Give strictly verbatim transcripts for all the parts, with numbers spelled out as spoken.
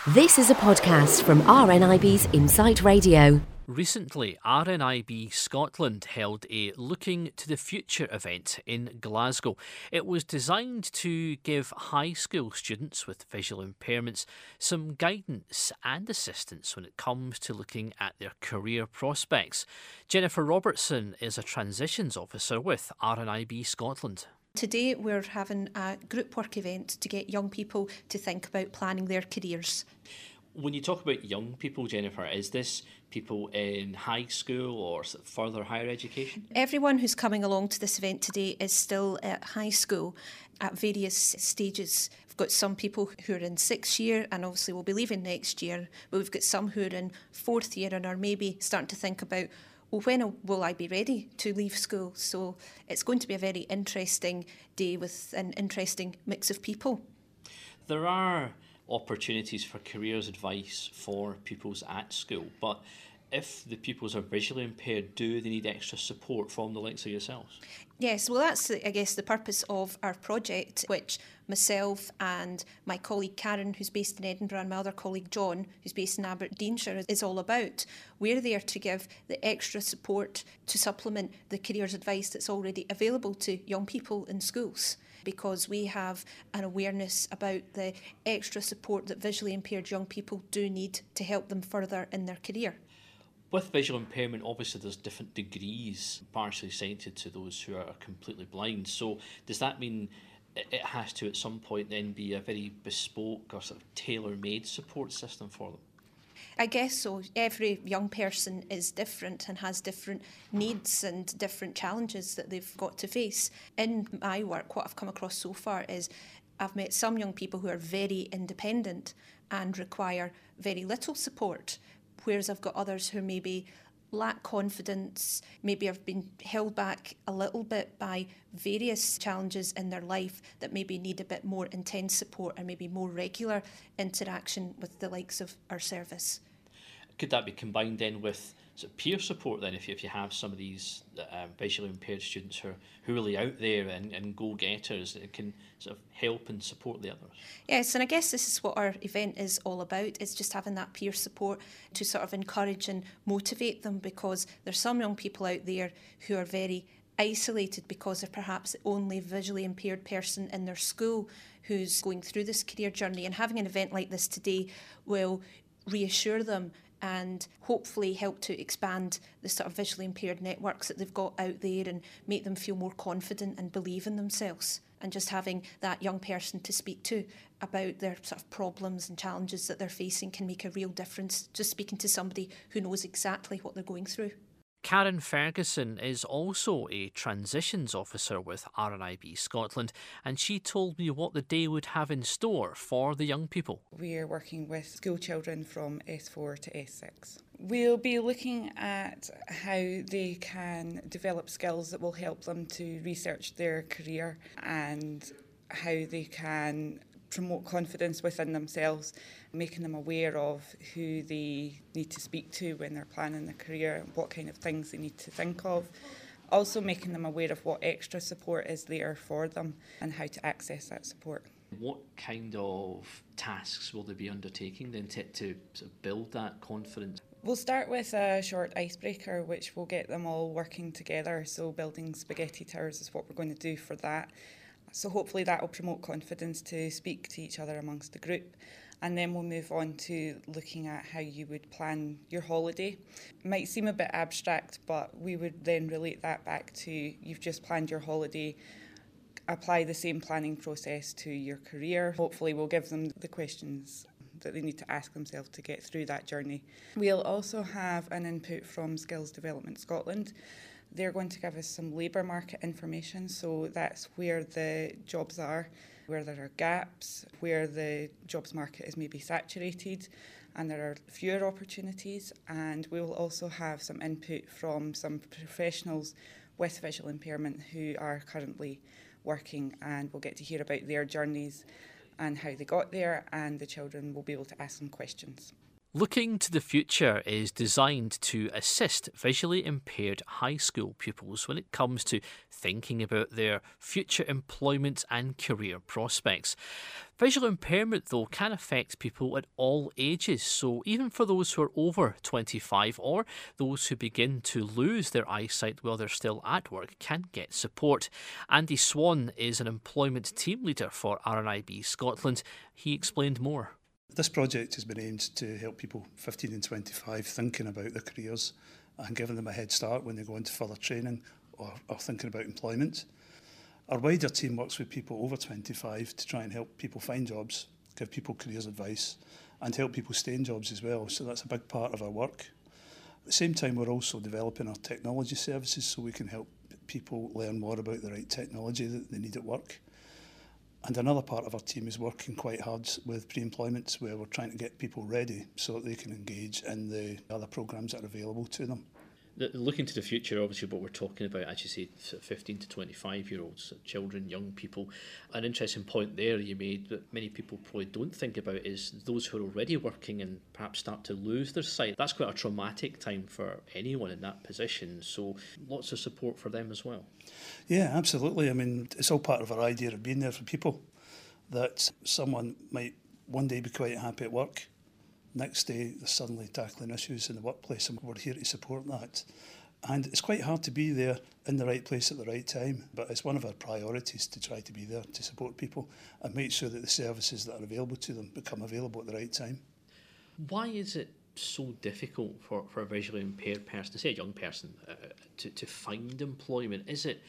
This is a podcast from R N I B's Insight Radio. Recently, R N I B Scotland held a Looking to the Future event in Glasgow. It was designed to give high school students with visual impairments some guidance and assistance when it comes to looking at their career prospects. Jennifer Robertson is a transitions officer with R N I B Scotland. Today we're having a group work event to get young people to think about planning their careers. When you talk about young people, Jennifer, is this people in high school or further higher education? Everyone who's coming along to this event today is still at high school at various stages. We've got some people who are in sixth year and obviously will be leaving next year, but we've got some who are in fourth year and are maybe starting to think about, well, when will I be ready to leave school? So it's going to be a very interesting day with an interesting mix of people. There are opportunities for careers advice for pupils at school, but if the pupils are visually impaired, do they need extra support from the likes of yourselves? Yes, well that's, I guess, the purpose of our project, which myself and my colleague Karen, who's based in Edinburgh, and my other colleague John, who's based in Aberdeenshire, is all about. We're there to give the extra support to supplement the careers advice that's already available to young people in schools, because we have an awareness about the extra support that visually impaired young people do need to help them further in their career. With visual impairment, obviously there's different degrees, partially sighted to those who are completely blind. So does that mean it has to at some point then be a very bespoke or sort of tailor-made support system for them? I guess so. Every young person is different and has different needs and different challenges that they've got to face. In my work, what I've come across so far is I've met some young people who are very independent and require very little support, whereas I've got others who maybe lack confidence, maybe have been held back a little bit by various challenges in their life that maybe need a bit more intense support and maybe more regular interaction with the likes of our service. Could that be combined then with sort of peer support then, if you, if you have some of these um, visually impaired students who are, who are really out there and, and go-getters that can sort of help and support the others? Yes, and I guess this is what our event is all about. It's just having that peer support to sort of encourage and motivate them, because there's some young people out there who are very isolated because they're perhaps the only visually impaired person in their school who's going through this career journey, and having an event like this today will reassure them and hopefully help to expand the sort of visually impaired networks that they've got out there and make them feel more confident and believe in themselves. And just having that young person to speak to about their sort of problems and challenges that they're facing can make a real difference, just speaking to somebody who knows exactly what they're going through. Karen Ferguson is also a transitions officer with R N I B Scotland, and she told me what the day would have in store for the young people. We are working with school children from S four to S six. We'll be looking at how they can develop skills that will help them to research their career and how they can promote confidence within themselves, making them aware of who they need to speak to when they're planning their career, what kind of things they need to think of. Also making them aware of what extra support is there for them and how to access that support. What kind of tasks will they be undertaking then to, to sort of build that confidence? We'll start with a short icebreaker which will get them all working together. So building spaghetti towers is what we're going to do for that. So hopefully that will promote confidence to speak to each other amongst the group. And then we'll move on to looking at how you would plan your holiday. It might seem a bit abstract, but we would then relate that back to you've just planned your holiday. Apply the same planning process to your career. Hopefully we'll give them the questions that they need to ask themselves to get through that journey. We'll also have an input from Skills Development Scotland. They're going to give us some labour market information, so that's where the jobs are, where there are gaps, where the jobs market is maybe saturated and there are fewer opportunities. And we will also have some input from some professionals with visual impairment who are currently working, and we'll get to hear about their journeys and how they got there, and the children will be able to ask them questions. Looking to the Future is designed to assist visually impaired high school pupils when it comes to thinking about their future employment and career prospects. Visual impairment, though, can affect people at all ages, so even for those who are over twenty-five or those who begin to lose their eyesight while they're still at work can get support. Andy Swan is an employment team leader for R N I B Scotland. He explained more. This project has been aimed to help people fifteen and twenty-five thinking about their careers and giving them a head start when they go into further training or are thinking about employment. Our wider team works with people over twenty-five to try and help people find jobs, give people careers advice and help people stay in jobs as well. So that's a big part of our work. At the same time, we're also developing our technology services so we can help people learn more about the right technology that they need at work. And another part of our team is working quite hard with pre-employment, where we're trying to get people ready so that they can engage in the other programmes that are available to them. Looking to the future, obviously what we're talking about, as you say, fifteen to twenty-five year olds, children, young people. An interesting point there you made that many people probably don't think about is those who are already working and perhaps start to lose their sight. That's quite a traumatic time for anyone in that position, so lots of support for them as well. Yeah, absolutely. I mean, it's all part of our idea of being there for people, that someone might one day be quite happy at work. Next day, they're suddenly tackling issues in the workplace, and we're here to support that. And it's quite hard to be there in the right place at the right time, but it's one of our priorities to try to be there to support people and make sure that the services that are available to them become available at the right time. Why is it so difficult for, for a visually impaired person, say a young person, uh, to, to find employment? Is it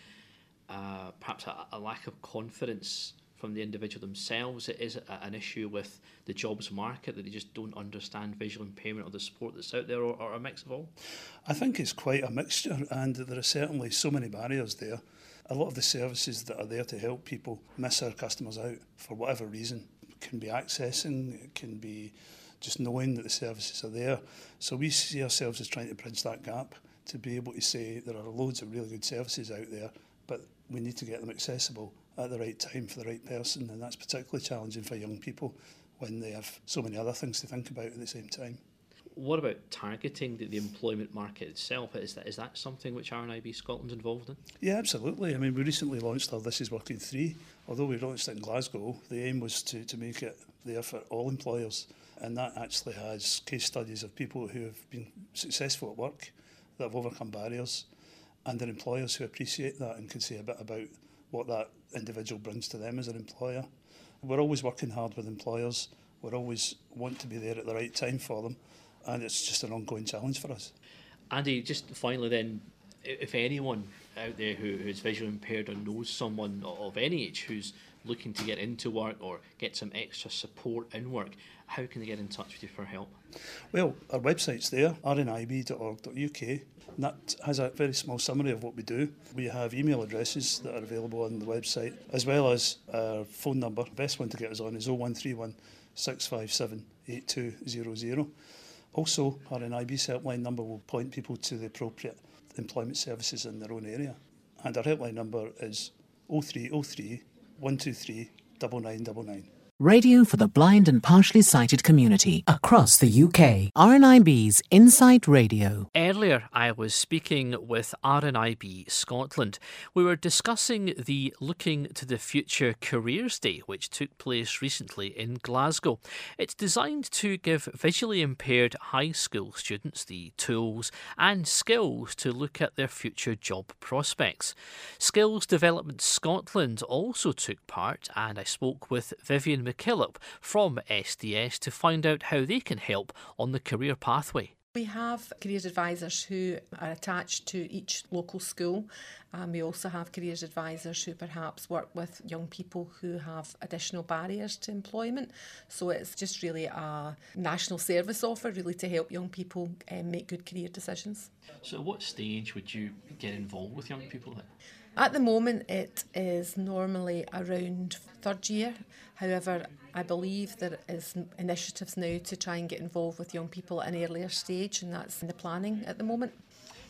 uh, perhaps a, a lack of confidence from the individual themselves? Is it an issue with the jobs market that they just don't understand visual impairment or the support that's out there, or, or a mix of all? I think it's quite a mixture, and there are certainly so many barriers there. A lot of the services that are there to help people miss our customers out for whatever reason. It can be accessing, it can be just knowing that the services are there. So we see ourselves as trying to bridge that gap to be able to say there are loads of really good services out there, but we need to get them accessible at the right time for the right person, and that's particularly challenging for young people when they have so many other things to think about at the same time. What about targeting the, the employment market itself? Is that is that something which R N I B Scotland's involved in? Yeah, absolutely. I mean, we recently launched our This Is Working three. Although we launched it in Glasgow, the aim was to, to make it there for all employers, and that actually has case studies of people who have been successful at work, that have overcome barriers, and their employers who appreciate that and can say a bit about what that individual brings to them as an employer. We're always working hard with employers. We always want to be there at the right time for them, and it's just an ongoing challenge for us. Andy, just finally then, if anyone out there who, who's visually impaired or knows someone of any age who's looking to get into work or get some extra support in work, how can they get in touch with you for help? Well, our website's there, r n i b dot org dot u k. And that has a very small summary of what we do. We have email addresses that are available on the website, as well as our phone number. The best one to get us on is oh one three one, six five seven, eight two zero zero. Also, our R N I B's helpline number will point people to the appropriate employment services in their own area. And our helpline number is oh three oh three, one two three, nine nine nine nine. Radio for the blind and partially sighted community across the U K. R N I B's Insight Radio. Earlier, I was speaking with R N I B Scotland. We were discussing the Looking to the Future Careers Day, which took place recently in Glasgow. It's designed to give visually impaired high school students the tools and skills to look at their future job prospects. Skills Development Scotland also took part, and I spoke with Vivian McKillop from S D S to find out how they can help on the career pathway. We have careers advisors who are attached to each local school, and we also have careers advisors who perhaps work with young people who have additional barriers to employment. So it's just really a national service offer really to help young people um, make good career decisions. So at what stage would you get involved with young people then? At the moment, it is normally around third year. However, I believe there is initiatives now to try and get involved with young people at an earlier stage, and that's in the planning at the moment.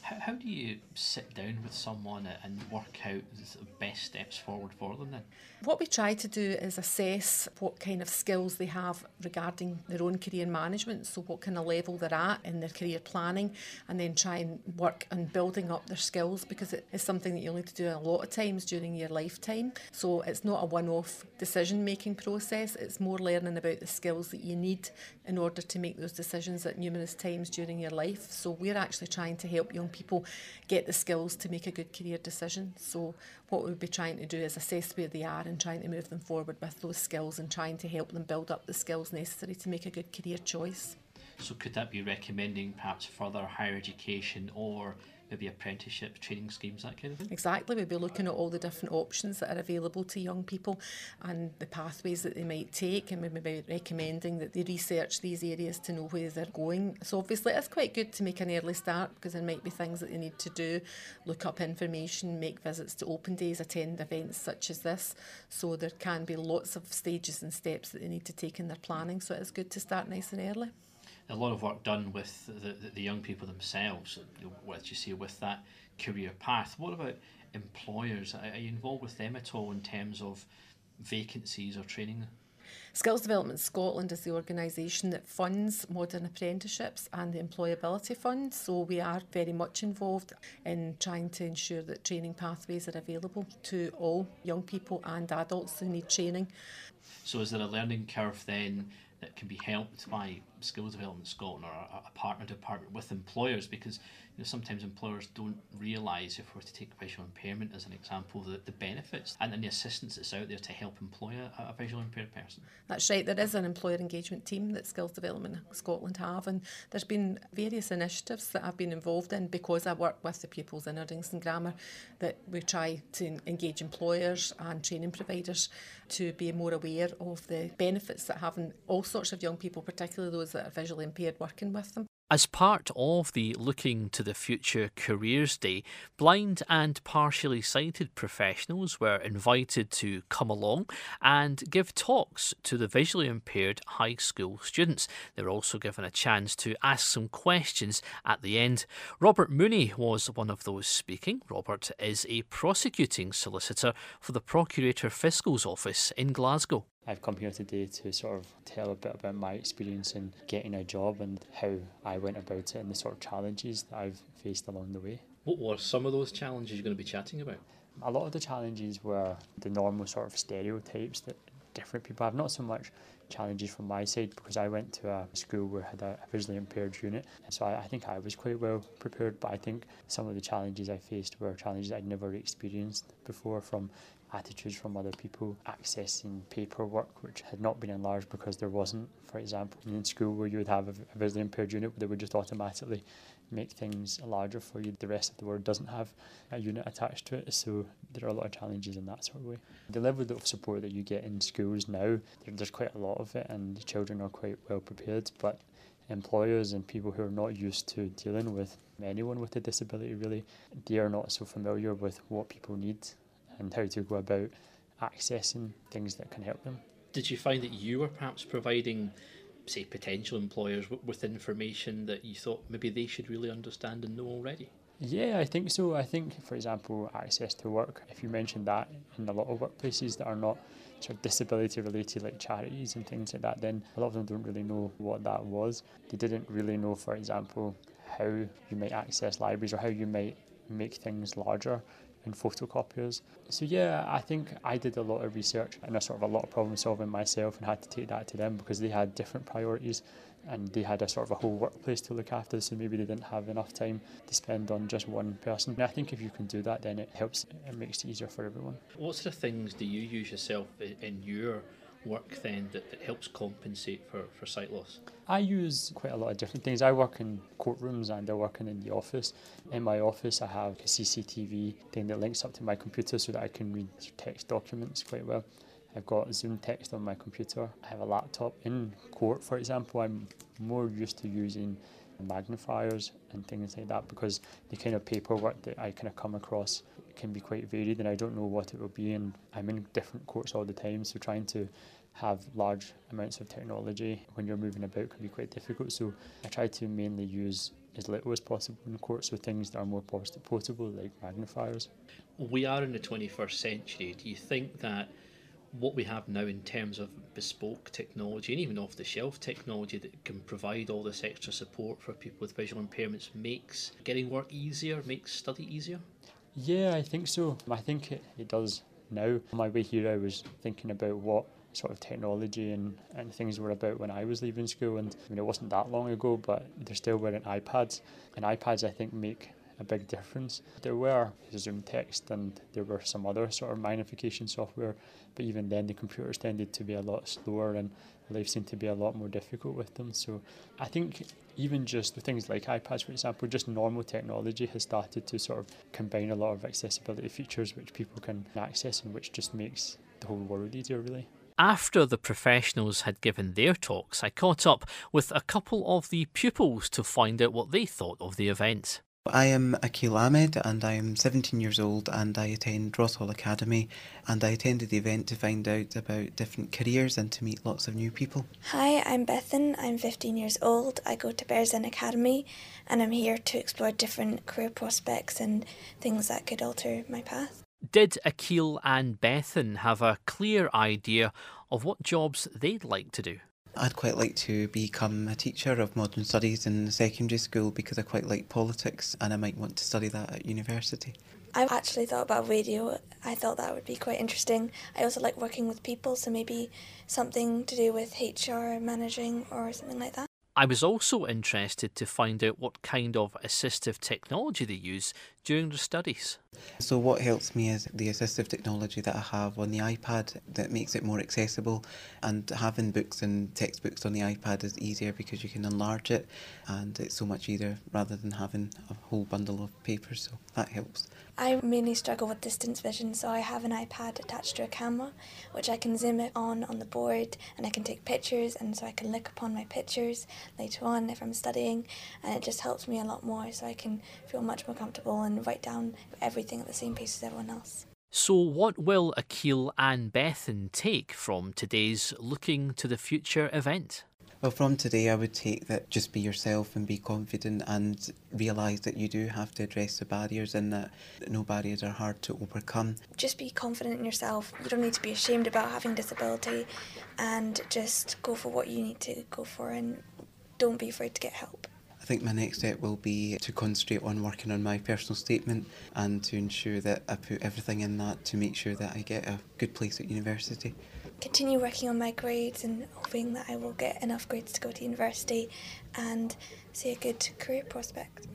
How, how do you sit down with someone and work out the best steps forward for them then? What we try to do is assess what kind of skills they have regarding their own career management, so what kind of level they're at in their career planning, and then try and work on building up their skills, because it is something that you'll need to do a lot of times during your lifetime. So it's not a one-off decision-making process, it's more learning about the skills that you need in order to make those decisions at numerous times during your life. So we're actually trying to help young people get the skills to make a good career decision. So what we'll be trying to do is assess where they are and trying to move them forward with those skills and trying to help them build up the skills necessary to make a good career choice. So could that be recommending perhaps further higher education or maybe apprenticeship training schemes, that kind of thing? Exactly, we'll be looking at all the different options that are available to young people and the pathways that they might take, and we'll be recommending that they research these areas to know where they're going. So obviously it's quite good to make an early start, because there might be things that they need to do, look up information, make visits to open days, attend events such as this. So there can be lots of stages and steps that they need to take in their planning, so it's good to start nice and early. A lot of work done with the, the, the young people themselves, what you see with that career path. What about employers? Are you involved with them at all in terms of vacancies or training? Skills Development Scotland is the organisation that funds modern apprenticeships and the Employability Fund, so we are very much involved in trying to ensure that training pathways are available to all young people and adults who need training. So is there a learning curve then that can be helped by Skills Development Scotland or a, a partner department with employers? Because you know, sometimes employers don't realise, if we're to take visual impairment as an example, the, the benefits and, and the assistance that's out there to help employ a, a visually impaired person. That's right, there is an employer engagement team that Skills Development Scotland have, and there's been various initiatives that I've been involved in because I work with the pupils in Erdington and Grammar, that we try to engage employers and training providers to be more aware of the benefits that having all sorts of young people, particularly those that are visually impaired, working with them. As part of the Looking to the Future Careers Day, blind and partially sighted professionals were invited to come along and give talks to the visually impaired high school students. They were also given a chance to ask some questions at the end. Robert Mooney was one of those speaking. Robert is a prosecuting solicitor for the Procurator Fiscal's office in Glasgow. I've come here today to sort of tell a bit about my experience in getting a job and how I went about it and the sort of challenges that I've faced along the way. What were some of those challenges you're going to be chatting about? A lot of the challenges were the normal sort of stereotypes that different people have. Not so much challenges from my side, because I went to a school where I had a visually impaired unit, so I, I think I was quite well prepared, but I think some of the challenges I faced were challenges I'd never experienced before, from attitudes from other people, accessing paperwork which had not been enlarged because there wasn't. For example, in school where you would have a visually impaired unit, they would just automatically make things larger for you. The rest of the world doesn't have a unit attached to it, so there are a lot of challenges in that sort of way. The level of support that you get in schools now, there's quite a lot of it, and children are quite well prepared, but employers and people who are not used to dealing with anyone with a disability, really, they are not so familiar with what people need and how to go about accessing things that can help them. Did you find that you were perhaps providing, say, potential employers w- with information that you thought maybe they should really understand and know already? Yeah, I think so. I think, for example, access to work, if you mentioned that in a lot of workplaces that are not sort of disability related, like charities and things like that, then a lot of them don't really know what that was. They didn't really know, for example, how you might access libraries or how you might make things larger in photocopiers. So yeah, I think I did a lot of research and a sort of a lot of problem solving myself, and had to take that to them because they had different priorities and they had a sort of a whole workplace to look after, so maybe they didn't have enough time to spend on just one person. And I think if you can do that, then it helps, it makes it easier for everyone. What sort of things do you use yourself in your work then that, that helps compensate for, for sight loss? I use quite a lot of different things. I work in courtrooms and I work in the office. In my office I have a C C T V thing that links up to my computer so that I can read text documents quite well. I've got Zoom text on my computer. I have a laptop. In court, for example, I'm more used to using magnifiers and things like that because the kind of paperwork that I kind of come across can be quite varied and I don't know what it will be, and I'm in different courts all the time, so trying to have large amounts of technology when you're moving about can be quite difficult. So I try to mainly use as little as possible in the court, so things that are more portable, like magnifiers. We are in the twenty-first century. Do you think that what we have now in terms of bespoke technology and even off-the-shelf technology that can provide all this extra support for people with visual impairments makes getting work easier, makes study easier? Yeah, I think so. I think it, it does now. On my way here, I was thinking about what sort of technology and, and things were about when I was leaving school, and I mean, it wasn't that long ago, but there still weren't iPads, and iPads I think make a big difference. There were Zoom Text and there were some other sort of magnification software, but even then the computers tended to be a lot slower and life seemed to be a lot more difficult with them. So I think even just the things like iPads, for example, just normal technology has started to sort of combine a lot of accessibility features which people can access and which just makes the whole world easier, really. After the professionals had given their talks, I caught up with a couple of the pupils to find out what they thought of the event. I am Akil Ahmed and I am seventeen years old and I attend Ross Hall Academy, and I attended the event to find out about different careers and to meet lots of new people. Hi, I'm Bethan. I'm fifteen years old. I go to Bearsden Academy and I'm here to explore different career prospects and things that could alter my path. Did Akil and Bethan have a clear idea of what jobs they'd like to do? I'd quite like to become a teacher of modern studies in secondary school because I quite like politics and I might want to study that at university. I actually thought about radio. I thought that would be quite interesting. I also like working with people, so maybe something to do with H R, managing or something like that. I was also interested to find out what kind of assistive technology they use during their studies. So what helps me is the assistive technology that I have on the iPad that makes it more accessible, and having books and textbooks on the iPad is easier because you can enlarge it and it's so much easier rather than having a whole bundle of papers, so that helps. I mainly struggle with distance vision, so I have an iPad attached to a camera which I can zoom it on on the board and I can take pictures, and so I can look upon my pictures later on if I'm studying, and it just helps me a lot more so I can feel much more comfortable and write down everything at the same pace as everyone else. So what will Akil and Bethan take from today's Looking to the Future event? Well, from today I would take that just be yourself and be confident and realise that you do have to address the barriers and that no barriers are hard to overcome. Just be confident in yourself. You don't need to be ashamed about having disability, and just go for what you need to go for and don't be afraid to get help. I think my next step will be to concentrate on working on my personal statement and to ensure that I put everything in that to make sure that I get a good place at university. Continue working on my grades and hoping that I will get enough grades to go to university and see a good career prospect.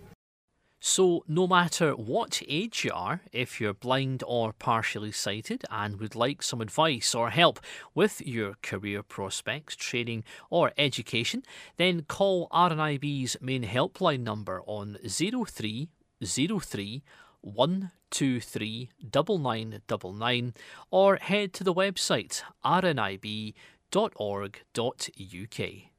So no matter what age you are, if you're blind or partially sighted and would like some advice or help with your career prospects, training or education, then call R N I B's main helpline number on zero three zero three one two three nine nine nine nine or head to the website r n i b dot org dot u k.